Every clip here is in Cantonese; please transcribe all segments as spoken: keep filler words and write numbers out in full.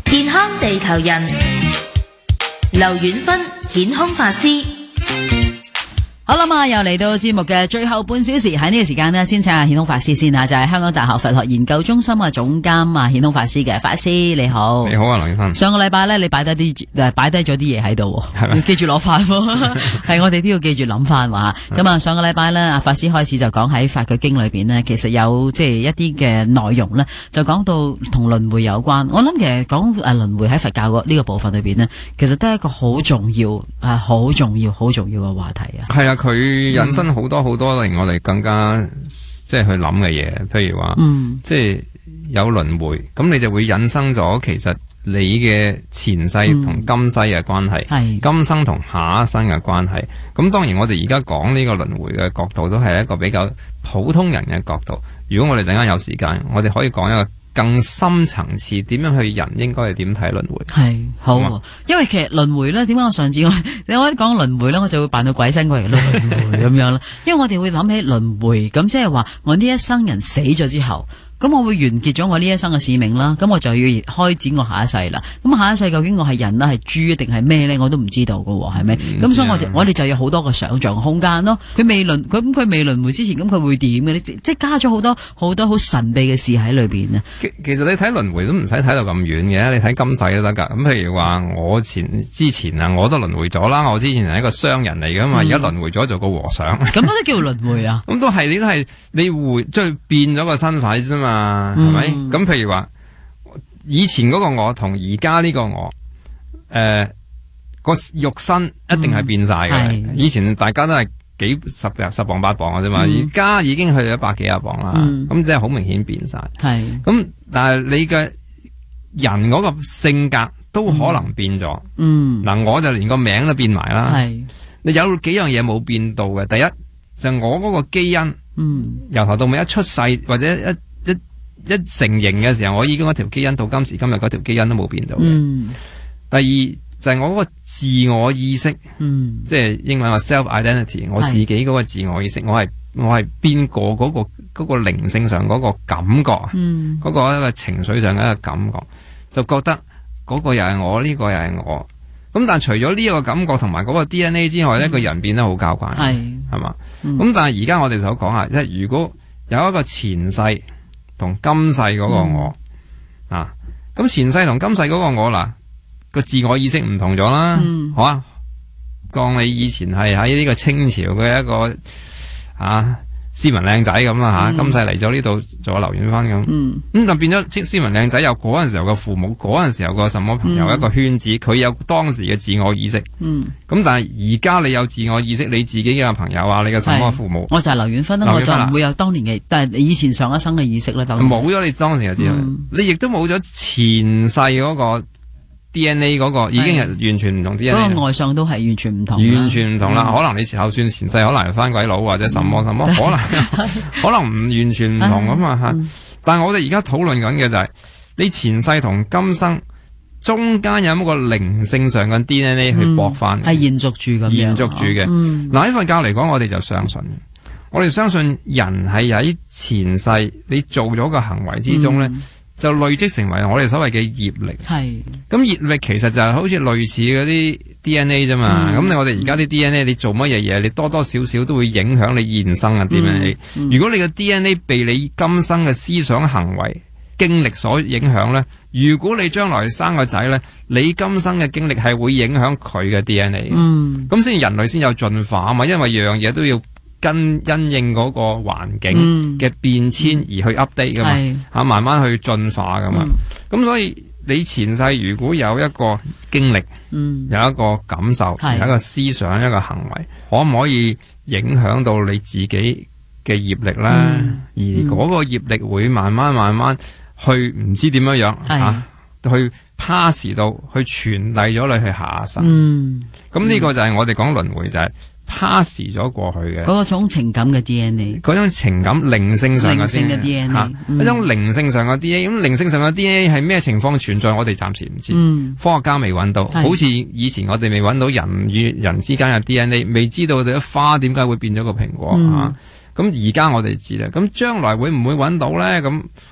健康地球人，劉遠芬顯空法師。 好啦嘛，又嚟到節目嘅最後半小時，喺呢個時間呢，先請下顯空法師先吓，就係、是、香港大學佛學研究中心嘅總監啊，顯空法師嘅法師，你好。 你好啊，劉遠芬。 上個禮拜咧，你擺低啲誒，擺低咗啲嘢喺度，你記住攞翻，係我哋都要記住諗翻話。咁啊，上個禮拜咧，阿法師開始就講喺法句經裏邊呢，其實有即係一啲嘅內容咧，就講到同輪迴有關。我諗其實講誒輪迴喺佛教呢個部分裏邊呢，其實都係一個好重要啊，好重要、好重要嘅話題啊。 係啊。佢引申好多好多令我哋更加即係去諗嘅嘢，譬如話，嗯、即係有輪迴，咁你就會引申咗其實你嘅前世同今世嘅關係，嗯、今生同下一生嘅關係。咁當然我哋而家講呢個輪迴嘅角度，都係一個比較普通人嘅角度。如果我哋陣間有時間，我哋可以講一個更深層次，點樣去人應該係點睇輪迴？係好、啊，因為其實輪迴咧，點解我上次我你我一講輪迴咧，我就會扮到鬼身過嚟輪迴咁樣啦。因為我哋會諗起輪迴，咁即係話我呢一生人死咗之後，咁我會完結咗我呢一生嘅使命啦。咁我就要開展我下一世啦。咁下一世究竟我係人啦，係豬定係咩咧？我都唔知道噶，係咪？咁、嗯、所以我哋我哋就有好多個想象空間咯。佢未輪佢咁佢未輪迴之前，咁佢會點嘅？你即係加咗好多好多好神秘嘅事喺裏邊啊！ 其其實你睇輪迴都唔使睇到咁遠嘅，你睇今世都得噶。咁譬如話我前之前啊，我都輪迴咗啦。我之前係一個商人嚟噶嘛，而家輪迴咗做個和尚。 咁都叫輪迴啊？ 咁都係你都係你回即係變咗個身份啫嘛。啊，係咪？咁、嗯、譬如話，以前嗰個我同而家呢個我，誒、呃，個肉身一定係變晒嘅。嗯、以前大家都係幾十十磅八磅嘅啫嘛，而家、嗯、已經去咗一百幾廿磅啦。咁、嗯、即係好明顯變晒。係咁，但係你嘅人嗰個性格都可能變咗。嗯，嗱，我就連個名都變埋啦。係，你有幾樣嘢冇變到嘅？第一就係、我嗰個基因，嗯，由頭到尾一出世或者一一成形嘅時候，我已經嗰條基因到今時今日嗰條基因都冇變到嘅。嗯、第二就係、是、我嗰個自我意識，嗯、即係英文話 self identity， 我自己嗰個自我意識，我係我係邊個嗰個嗰、嗰個靈性上嗰個感覺，嗰、嗯、個一個情緒上嘅一個感覺，就覺得嗰個又係我，呢、呢個又係我。咁但係除咗呢個感覺同埋嗰個 D N A 之外咧，個、嗯、人變得好交關，係係嘛？咁、嗯、但係而家我哋就講下，即係如果有一個前世同今世嗰個我、嗯、啊，咁前世同今世嗰個我嗱個自我意識唔同咗啦，嗯、好啊，當你以前係喺呢個清朝嘅一個啊斯文靚仔咁啦吓，嗯、今世嚟咗呢度做劉遠芬咁，咁、嗯、就變咗斯文靚仔有嗰陣時候嘅父母，嗰陣時候個什麼朋友、嗯、一個圈子，佢有當時嘅自我意識，咁、嗯、但係而家你有自我意識，你自己嘅朋友啊，你嘅什麼父母， 我就係劉遠芬啦，我就唔會有當年嘅，但係以前上一生嘅意識啦， 冇咗你當時嘅自我，嗯、你亦都冇咗前世嗰個 D N A 嗰個，已經係完全唔同 D N A， 嗰個外相都係完全唔同， 完全唔同啦。嗯、可能你就算前世可能係翻鬼佬或者什麼什麼，嗯、可能可能唔完全唔同咁嘛吓。嗯、但係我哋而家討論緊嘅就係、是、你前世同今生中間有冇個靈性上嘅 D N A 去駁翻， 係、嗯、延續住咁樣， 延續住嘅。嗱喺佛教嚟講，我哋就相信，我哋相信人係喺前世你做咗個行為之中咧。嗯就累積成為我哋所謂嘅業力，係咁業力其實就係好似類似嗰啲 D N A 啫嘛。咁你、嗯、我哋而家啲 D N A，你做乜嘢嘢，你多多少少都會影響你現生嘅 D N A。嗯嗯、如果你嘅 D N A 被你今生嘅思想行為經歷所影響咧，如果你將來生個仔咧，你今生嘅經歷係會影響佢嘅 D N A。嗯，咁先人類先有進化啊嘛，因為樣嘢都要跟因應嗰個環境嘅變遷而去 update 噶嘛，吓、嗯啊、慢慢去進化噶嘛。咁、嗯、所以你前世如果有一個經歷，嗯、有一個感受，是有一個思想，一個行為，可唔可以影響到你自己嘅業力咧？嗯、而嗰個業力會慢慢慢慢去唔知點樣樣吓是、啊，去 pass 到去傳遞咗你去下一生。咁呢、嗯、個就係我哋講輪迴就係、是。pass 咗過去嘅嗰種情感嘅 D N A， 嗰種情感靈性上嘅 D N A， 吓一種靈性上嘅 D N A。咁靈性上嘅 D N A 係咩情況存在？我哋暫時唔知，嗯、科學家未揾到。是好似以前我哋未揾到人與人之間嘅 D N A， 未知道哋啲花點解會變咗個蘋果、嗯、啊。咁而家我哋知啦。咁將來會唔會揾到咧？咁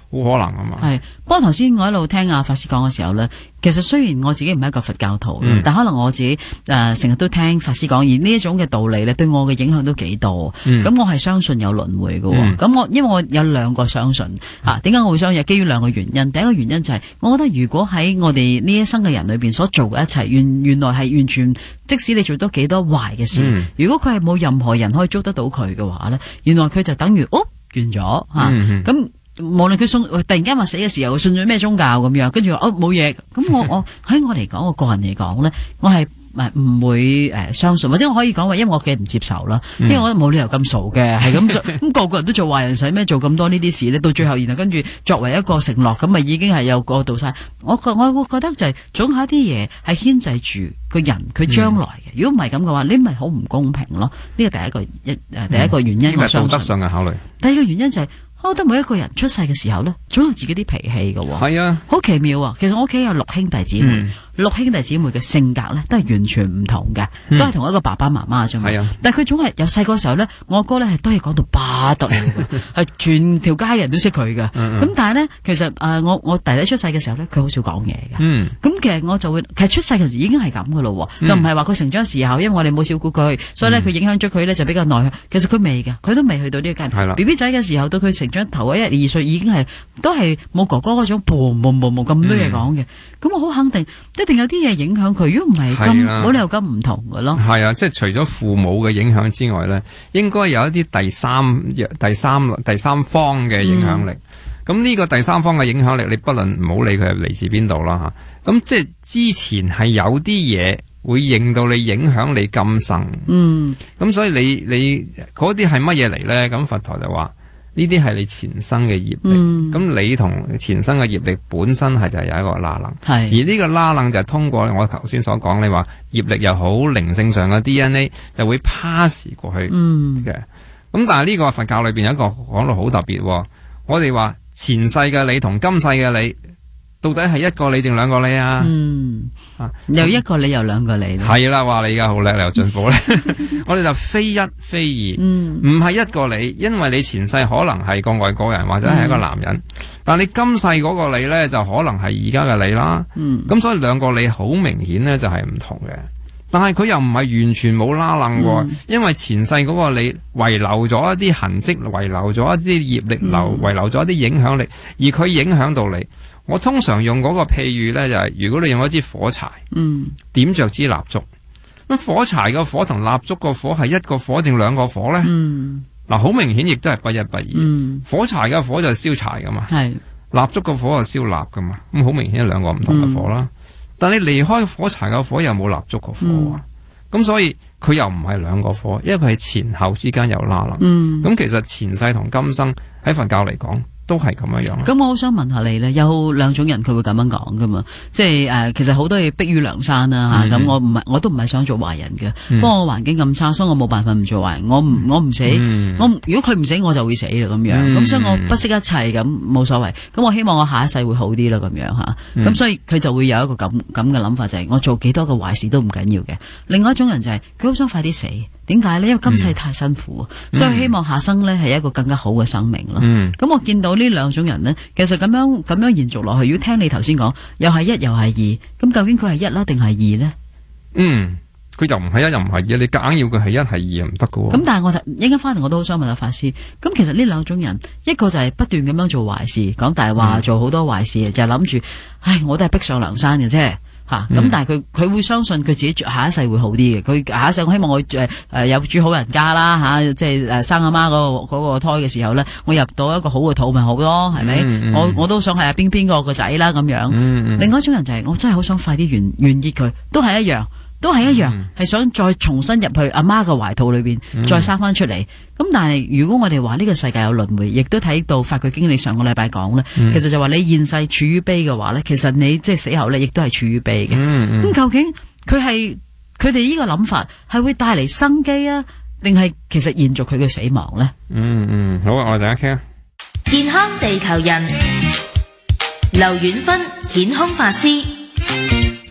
可能啊嘛。 係，不過頭先我一路聽阿法師講嘅時候咧，其實雖然我自己唔係一個佛教徒， 嗯、 但可能我自己誒成日都聽法師講，而呢一種嘅道理咧，對我嘅影響都幾多。咁、嗯、我係相信有輪迴嘅。咁、嗯、我因為我有兩個相信吓，點解我會相信？基於兩個原因。第一個原因就係、是，我覺得如果喺我哋呢一生嘅人裏邊所做嘅一切，原原來係完全，即使你做多幾多壞嘅事，嗯、如果佢係冇任何人可以捉得到佢嘅話咧，原來佢就等於哦完咗吓。咁、嗯嗯無論佢信突然間話死嘅時候，信咗咩宗教咁樣，跟住話哦冇嘢，咁我我喺我嚟講，我個人嚟講咧，我係唔唔會誒、呃、相信，或者我可以講話，因為我嘅唔接受啦，因為我冇理由咁傻嘅，係咁做，咁個個人都做壞人，使咩做咁多呢啲事咧？到最後，然後跟住作為一個承諾，咁咪已經係有過渡晒。我我會覺得就係、是、總有一啲嘢係牽制住個人佢將來嘅。如果唔係咁嘅話，你咪好唔公平咯。呢個第一個一誒、呃、第一個原因， 嗯、我相信道德上嘅考慮。 第二個原因就係、是。我覺得每一個人出世嘅時候咧，總有自己啲脾氣嘅。 係啊， 好奇妙啊！其實我屋企有六兄弟姊妹，嗯、六兄弟姊妹嘅性格咧都係完全唔同嘅，嗯、都係同一個爸爸媽媽啫嘛。係啊，但係佢總係由細個時候咧，我阿哥咧係都係講到不得了嘅，係全條街人都識佢嘅。咁、嗯嗯、但係咧，其實誒、呃、我我弟弟出世嘅時候咧，佢好少講嘢嘅。嗯，咁其實我就會，其實出世嘅時候已經係咁嘅咯，嗯、就唔係話佢成長時候，因為我哋冇照顧佢，所以咧佢影響咗佢咧就比較內向。其實佢未嘅，佢都未去到呢個階段。B B 仔嘅時候到佢成長頭一二歲已經係都係冇哥哥嗰種嘭嘭嘭嘭咁多嘢講嘅，咁、嗯、我好肯定一定有啲嘢影響佢，如果唔係咁冇理由咁唔同嘅咯。係啊，即係除咗父母嘅影響之外咧，應該有一啲第三、第三、第三方嘅影響力。咁呢、嗯、個第三方嘅影響力，你不論唔好理佢係嚟自邊度啦吓。咁即係之前係有啲嘢會令到你影響你今生。嗯。咁所以你你嗰啲係乜嘢嚟咧？咁佛陀就話。呢啲係你前生嘅業力，咁、嗯、你同前生嘅業力本身係就係有一個拉楞，是而呢個拉楞就係通過我頭先所講，你話業力又好，靈性上嘅 D N A 就會 pass 過去嘅。咁、嗯、但係呢個佛教裏邊有一個講到好特別，我哋話前世嘅你同今世嘅你，到底係一個你定兩個你啊？嗯，啊， 又一個你又兩個你， 係啦，話你而家好叻，你又進步咧。我哋就非一非二，嗯，唔係一個你，因為你前世可能係個外國人或者係一個男人，嗯、但係你今世嗰個你咧就可能係而家嘅你啦。嗯，咁所以兩個你好明顯咧就係唔同嘅，但係佢又唔係完全冇拉楞喎，嗯、因為前世嗰個你遺留咗一啲痕跡，遺留咗一啲業力流，遺、嗯、留咗一啲影響力，而佢影響到你。我通常用嗰個譬喻咧，就係、是、如果你用一支火柴，嗯，點着支蠟燭，咁火柴個火同蠟燭個火係一個火定兩個火咧？嗯，嗱，好明顯亦都係不一不二。嗯，火柴嘅火就係燒柴噶嘛，係蠟燭個火就燒蠟噶嘛，咁好明顯係兩個唔同嘅火啦。嗯、但你離開火柴嘅火又冇蠟燭個火啊，咁、嗯、所以佢又唔係兩個火，因為佢係前後之間有拉楞。嗯，咁其實前世同今生喺佛教嚟講。都係咁樣樣。 咁我好想問下你咧，有兩種人佢會咁樣講噶嘛？即係誒、呃，其實好多嘢迫於梁山啦吓。咁、嗯啊、我唔係，我都唔係想做壞人嘅。不過、嗯、我環境咁差，所以我冇辦法唔做壞人。我唔我唔死，嗯、我如果佢唔死，我就會死啦咁樣。咁、嗯、所以我不惜一切咁冇所謂。咁我希望我下一世會好啲啦咁樣吓。咁、嗯、所以佢就會有一個咁咁嘅諗法，就係、是、我做幾多嘅壞事都唔緊要嘅。另外一種人就係佢好想快啲死。點解呢？因為今世太辛苦，嗯、所以希望下生呢係一個更加好嘅生命咯。咁、嗯、我見到呢兩種人呢，其實咁樣咁樣延續落去，如果聽你頭先講，又係一又係二，咁究竟佢係一啦定係二呢？ 嗯，佢又唔係一又唔係二，你夾硬要佢係一係二又唔得噶。 咁但係我就一陣翻嚟，我都好想問下法師。咁其實呢兩種人，一個就係不斷咁樣做壞事，講大話，嗯、做好多壞事，就係諗住，唉，我都係逼上梁山嘅啫。吓咁，嗯、但係佢佢會相信佢自己下一世會好啲嘅。佢下一世我希望我誒誒、呃、有煮好人家啦吓、啊，即係誒生阿媽嗰個、嗰個胎嘅時候咧，我入到一個好嘅肚咪好咯，係咪？嗯嗯、我我都想係阿邊邊個個仔啦咁樣。嗯嗯、另外一種人就係、是、我真係好想快啲完完結佢，都係一樣，都係一樣，係、嗯、想再重新入去阿媽嘅懷肚裏邊，嗯、再生翻出嚟。咁但係如果我哋話呢個世界有輪迴，亦都睇到法炬經理上個禮拜講咧，嗯、其實就話你現世處於悲嘅話咧，其實你即係死後咧，亦都係處於悲嘅。咁、嗯嗯、究竟佢係佢哋呢個諗法係會帶嚟生機啊，定係其實延續佢嘅死亡咧？ 嗯嗯，好啊，我哋大家傾啊。 健康地球人劉遠芬顯空法師。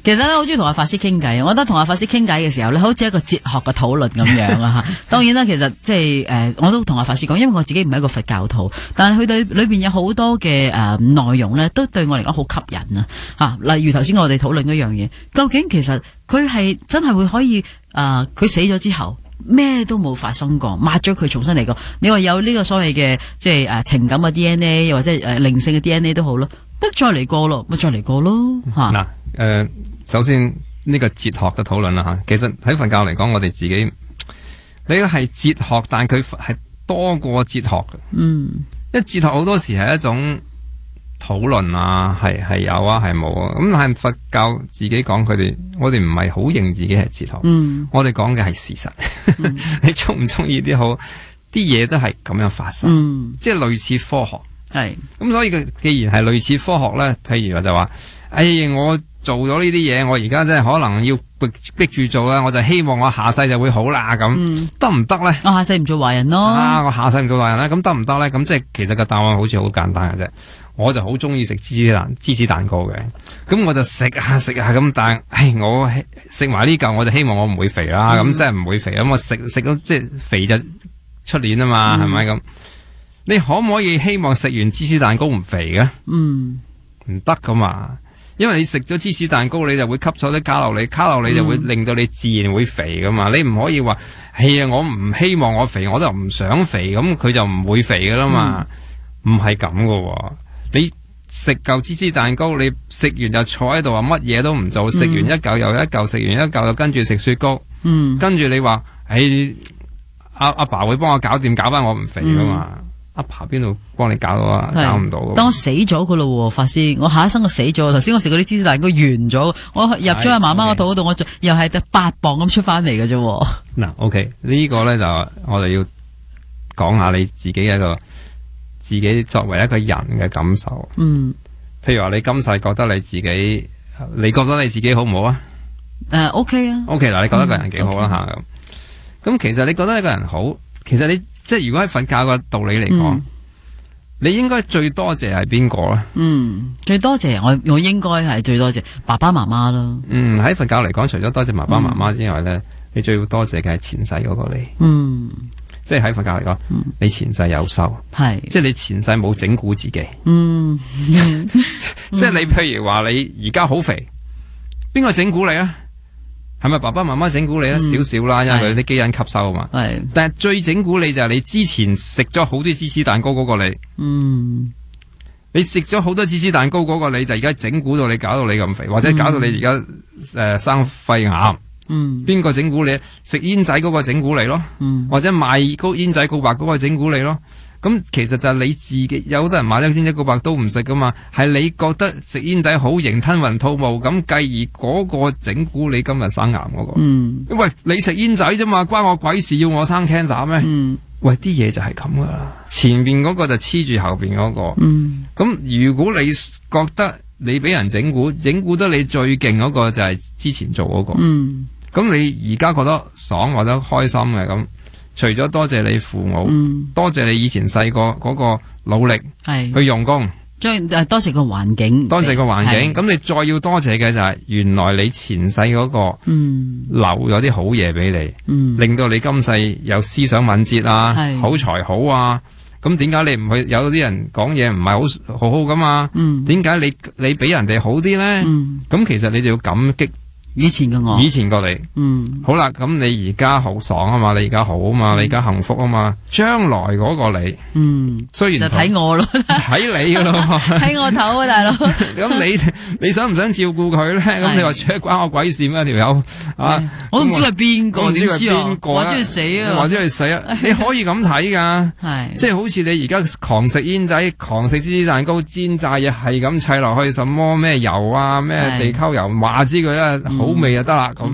其實咧，好中意同阿法師傾偈。我覺得同阿法師傾偈嘅時候咧，好似一個哲學嘅討論咁樣啊吓。當然啦，其實即係誒，我都同阿法師講，因為我自己唔係一個佛教徒，但係佢對裏邊有好多嘅誒內容咧，都對我嚟講好吸引啊吓。例如頭先我哋討論嗰樣嘢，究竟其實佢係真係會可以誒，佢、呃、死咗之後咩都冇發生過，抹咗佢重新嚟過。你話有呢個所謂嘅即係誒情感嘅 D N A， 又或者誒靈性嘅 D N A 都好咯，不再嚟過咯，咪再嚟過咯吓。嗱、 嗯，誒、呃，首先呢個哲學嘅討論啦吓，其實喺佛教嚟講，我哋自己呢個係哲學，但佢係多過哲學嘅。嗯，因為哲學好多時係一種討論啊，係係有啊，係冇啊。咁但係佛教自己講，佢哋我哋唔係好認自己係哲學。嗯，我哋講嘅係事實。嗯、你中唔中意啲好啲嘢都係咁樣發生。嗯，即係類似科學。係咁，所以佢既然係類似科學咧，譬如話就話，哎，我做咗呢啲嘢，我而家真係可能要逼逼住做啦，我就希望我下世就會好啦，咁得唔得咧？我下世唔做壞人咯。啊，我下世唔做壞人咧，咁得唔得咧？咁即係其實個答案好似好簡單嘅啫。我就好中意食芝士蛋芝士蛋糕嘅，咁我就食下食下咁，但係，唉，我食埋呢嚿，我就希望我唔會肥啦，咁即係唔會肥，咁我食食到即係肥就出年啊嘛，係咪咁？你可唔可以希望食完芝士蛋糕唔肥嘅？嗯，唔得噶嘛，因為你食咗芝士蛋糕，你就會吸收啲卡路里，卡路里就會令到你自然會肥噶嘛。嗯、你唔可以話，係啊，我唔希望我肥，我就唔想肥，咁佢就唔會肥噶啦嘛。唔係咁噶，你食嚿芝士蛋糕，你食完就坐喺度話乜嘢都唔做，食、嗯、完一嚿又一嚿，食完一嚿又跟住食雪糕，嗯、跟住你話，誒，阿阿爸會幫我搞掂，搞翻我唔肥噶嘛。嗯阿爸邊度幫你搞到啊？搞唔到。當我死咗噶咯，法師，我下一生我死咗。頭先我食嗰啲芝士蛋糕完咗，我入咗阿媽媽個肚嗰度，我又係得八磅咁出翻嚟嘅啫。嗱，OK，呢個咧就我哋要講下你自己嘅一個自己作為一個人嘅感受。嗯，譬如話你今世覺得你自己，你覺得你自己好唔好啊？誒、uh,，OK 啊。OK，嗱，你覺得個人幾好啦吓咁。咁、嗯、其實你覺得一個人好，其實你。即係如果喺佛教嘅道理嚟講，嗯、你應該最多謝係邊個咧？嗯，最多謝我，我應該係最多謝爸爸媽媽啦。嗯，喺佛教嚟講，除咗多謝爸爸媽媽之外咧，嗯、你最要多謝嘅係前世嗰個你。嗯，即係喺佛教嚟講，嗯、你前世有修，係即係你前世冇整蠱自己。嗯，即係你譬如話你而家好肥，邊個整蠱你啊？係咪爸爸媽媽整蠱你咧？少少啦，因為佢啲基因吸收啊嘛。係，但係最整蠱你就係你之前食咗好多芝士蛋糕嗰個你。嗯，你食咗好多芝士蛋糕嗰個你就而家整蠱到你，搞到你咁肥，或者搞到你而家誒生肺癌。嗯，邊個整蠱你？食煙仔嗰個整蠱你咯。嗯，或者賣高煙仔告白嗰個整蠱你咯。咁其實就係你自己，有好多人買咗煙仔告白都唔食噶嘛，係你覺得食煙仔好型，吞雲吐霧，咁繼而嗰個整蠱你今日生癌嗰個。嗯，喂，你食煙仔啫嘛，關我鬼事，要我生 cancer 咩？嗯，喂，啲嘢就係咁噶啦，前面嗰個就黐住後邊嗰個。嗯，咁如果你覺得你俾人整蠱，整蠱得你最勁嗰個就係之前做嗰個。嗯，咁你而家覺得爽或者開心嘅咁。除咗多謝你父母，嗯、多謝你以前細個嗰個努力，係去用功，將誒多謝個環境，多謝個環境。咁你再要多謝嘅就係原來你前世嗰個，嗯，留咗啲好嘢俾你，嗯，令到你今世有思想敏捷啊，口才好啊。咁點解你唔去？有啲人講嘢唔係好好好噶嘛？嗯，點解你你比人哋好啲咧？嗯，咁其實你就要感激。以前嘅我，以前過你，嗯，好啦，咁你而家好爽啊嘛，你而家好啊嘛，嗯、你而家幸福啊嘛，將來嗰個你，嗯，雖然就睇我咯，睇你噶咯，睇我頭啊，大佬。咁你你想唔想照顧佢咧？咁你話切關我鬼事咩？條友啊，我都唔知係邊個，點知啊？或者佢死啊？或者佢死啊？你可以咁睇噶，係，即係好似你而家狂食煙仔，狂食芝士蛋糕，煎炸嘢係咁砌落去，什麼咩油啊，咩地溝油，話知佢咧。好味就得啦，咁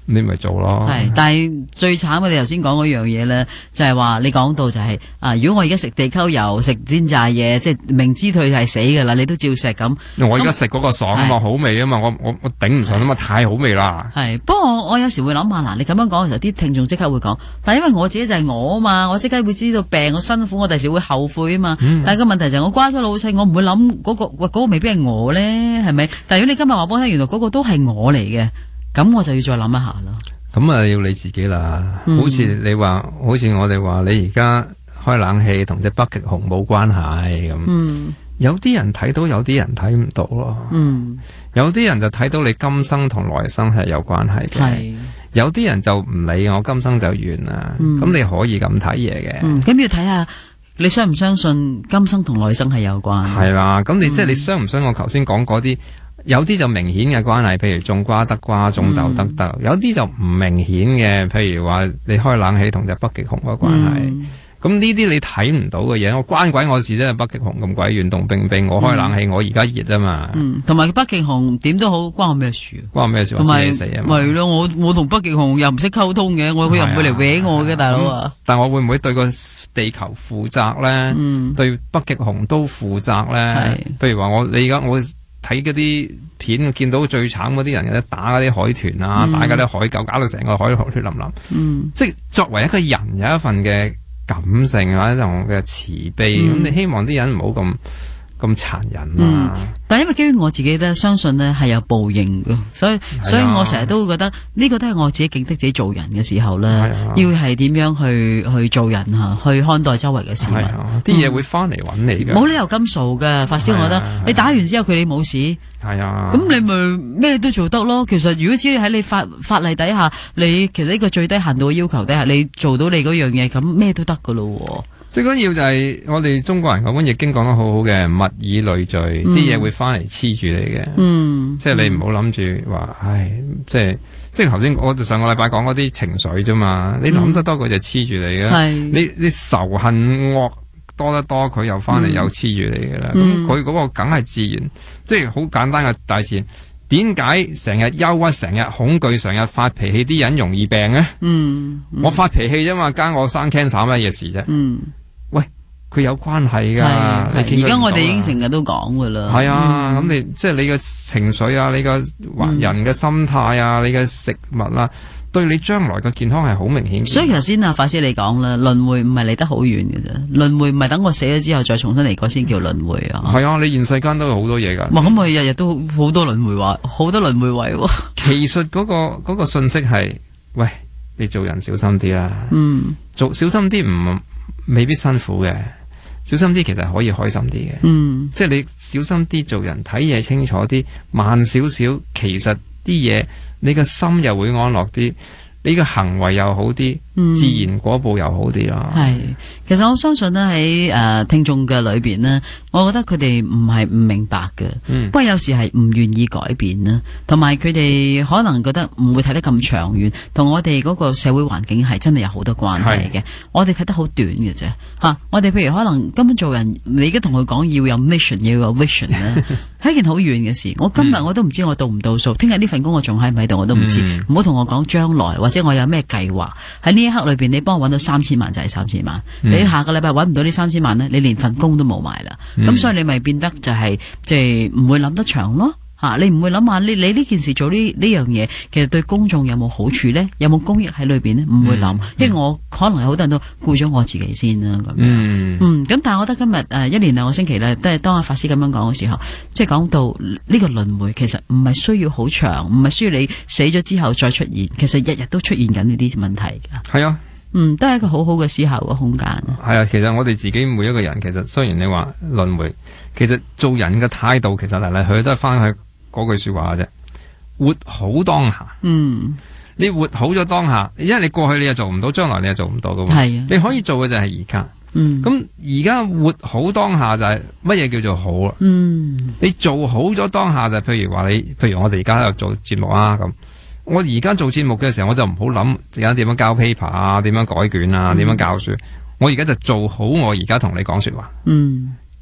你咪做咯。 係，但係最慘嘅，你頭先講嗰樣嘢咧，就係話你講到就係、是、啊，如果我而家食地溝油、食煎炸嘢，即係明知佢係死噶啦，你都照食咁。 我而家食嗰個爽啊嘛，好味啊嘛，我我我頂唔順啊嘛，太好味啦。 係，不過我我有時會諗下，嗱，你咁樣講嘅時候，啲聽眾即刻會講，但係因為我自己就係我啊嘛，我即刻會知道病我辛苦，我第時會後悔啊嘛。嗯、但係個問題就係我關咗老細，我唔會諗嗰、嗰個喂嗰、嗰個未必係我咧，係咪？但係如果你今日話俾我聽，原來嗰個都係我嚟嘅，咁我就要再諗一下啦。 咁啊，要你自己啦。 嗯、 好似你話，好似我哋話，你而家開冷氣同隻北極熊冇關係咁。嗯、有啲人睇到，有啲人睇唔到咯。嗯、有啲人就睇到你今生同來生係有關係嘅。係。有啲人就唔理我今生就完啦。咁、嗯、你可以咁睇嘢嘅。咁、 嗯、要睇下你相唔相信今生同來生係有關。 係啦，咁你、嗯、即係你相唔相信我頭先講嗰啲？有啲就明顯嘅關係，譬如種瓜得瓜，種豆得豆；嗯、有啲就唔明顯嘅，譬如話你開冷氣同隻北極熊嘅關係。咁呢啲你睇唔到嘅嘢，我關鬼我事啫！北極熊咁鬼遠凍冰冰，我開冷氣，嗯、我而家熱啊嘛。嗯， 同埋北極熊點都好，關我咩事？ 關我咩事？ 同埋死啊嘛！ 係咯，我我同北極熊又唔識溝通嘅，我佢又唔會嚟搲我嘅，大佬啊！ 但我會唔會對個地球負責咧？嗯、對北極熊都負責咧？譬如話我你而家我。睇嗰啲片，見到最慘嗰啲人咧，打嗰啲海豚啊，嗯、打嗰啲海狗，搞到成個海血淋淋。嗯，即係作為一個人有一份嘅感性或者同嘅慈悲，咁、嗯、你希望啲人唔好咁咁殘忍啊。嗯、 但係因為基於我自己咧，相信咧係有報應嘅，所以、啊、所以我成日都會覺得呢、這個都係我自己警惕自己做人嘅時候咧，啊、要係點樣去去做人吓，去看待周圍嘅事物。 啲嘢、啊、會翻嚟揾你嘅， 冇、嗯、理由咁傻嘅。法師，我覺得、啊、你打完之後佢哋冇事， 係啊， 咁你咪咩都做得咯。其實如果只要喺你法法例底下，你其實呢個最低限度嘅要求底下，你做到你嗰樣嘢，咁咩都得噶咯。 最緊要就係我哋中國人嗰本易經講得好好嘅，物以類聚，啲嘢、嗯、會翻嚟黐住你嘅。嗯，即係你唔好諗住話，唉，即係即係頭先我上個禮拜講嗰啲情緒啫嘛。你諗得多佢就黐住你嘅、嗯。你你仇恨惡多得多，佢又翻嚟又黐住你嘅啦。咁佢嗰個梗係自然，即係好簡單嘅大自然。點解成日憂鬱、成日恐懼、成日發脾氣啲人容易病咧？嗯，嗯我發脾氣啫嘛，加我生 cancer 乜嘢事啫？嗯。佢有關係噶，而家我哋已經成日都講噶啦。 係啊，咁、嗯、你即係你嘅情緒啊，你嘅人嘅心態啊，嗯、你嘅食物啊，對你將來嘅健康係好明顯。 所以頭先啊，法師你講啦，輪迴唔係嚟得好遠嘅啫，輪迴唔係等我死咗之後再重新嚟過先叫輪迴啊。係啊， 你現世間都有好多嘢噶。 咁我日日都好多輪迴話，好多輪迴位。 其實嗰、嗰個嗰、嗰個信息係，喂，你做人小心啲啦。嗯，做小心啲唔未必辛苦嘅。小心啲，其實可以開心啲嘅，嗯，即係你小心啲做人，睇嘢清楚啲，慢少少，其實啲嘢你個心又會安樂啲，你個行為又好啲，嗯、自然果報又好啲咯。係， 其實我相信呢喺誒聽眾嘅裏邊呢，我覺得佢哋唔係唔明白嘅，嗯、不過有時係唔願意改變啦，同埋佢哋可能覺得唔會睇得咁長遠，同我哋嗰個社會環境係真係有好多關係嘅。是我哋睇得好短嘅啫，吓、啊，我哋譬如可能根本做人，你而家同佢講要有 mission， 要有 vision 咧，係一件好遠嘅事。我今日我都唔知我到唔到數，聽日呢份工我仲喺唔喺度我都唔知。唔好同我講將來或者我有咩計劃喺呢一刻裏邊，你幫我搵到三千萬就係三千萬。嗯、你下個禮拜搵唔到呢三千萬呢，你連份工都冇埋啦。咁、嗯、所以你咪變得就係即係唔會諗得長咯。吓、啊，你唔會諗下你你呢件事做呢呢樣嘢，其實對公眾有冇好處咧？有冇公益喺裏邊咧？唔會諗，嗯、因為我可能係好多人都顧咗我自己先啦。咁樣，嗯，嗯，咁但係我覺得今日誒、呃、一年兩個星期咧，都係當阿法師咁樣講嘅時候，即係講到呢個輪迴，其實唔係需要好長，唔係需要你死咗之後再出現，其實日日都出現緊呢啲問題噶。係啊。嗯，都係一個好好嘅思考嘅空間。 係啊，其實我哋自己每一個人，其實雖然你話輪迴，其實做人嘅態度，其實嚟嚟去去都係翻去嗰句說話啫，活好當下。嗯，你活好咗當下，因為你過去你又做唔到，將來你又做唔到噶嘛。係啊，你可以做嘅就係而家。嗯，咁而家活好當下就係乜嘢叫做好啦？嗯，你做好咗當下就係，譬如話你，譬如我哋而家喺度做節目啊咁。我而家做節目嘅時候，我就唔好諗而家點樣交 paper 啊，點樣改卷啊，點、嗯、樣教書。我而家就做好我而家同你講說話。嗯，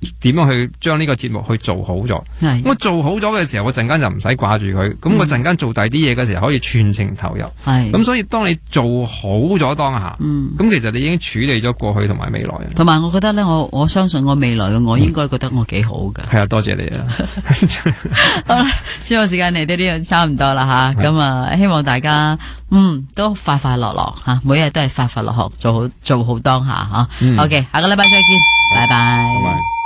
點樣去將呢個節目去做好咗。 係我做好咗嘅時候，我陣間就唔使掛住佢，咁我陣間做第啲嘢嘅時候可以全程投入。 係咁，所以當你做好咗當下， 嗯， 咁其實你已經處理咗過去同埋未來。 同埋我覺得咧，我我相信我未來嘅我應該覺得我幾好噶。 係啊，多謝你啊！ 好啦，節目時間嚟到呢度差唔多啦吓，咁啊，希望大家嗯都快快樂樂吓，每日都係快快樂樂，做好做好當下吓。 嗯 OK，下個禮拜再見，拜拜。 拜拜。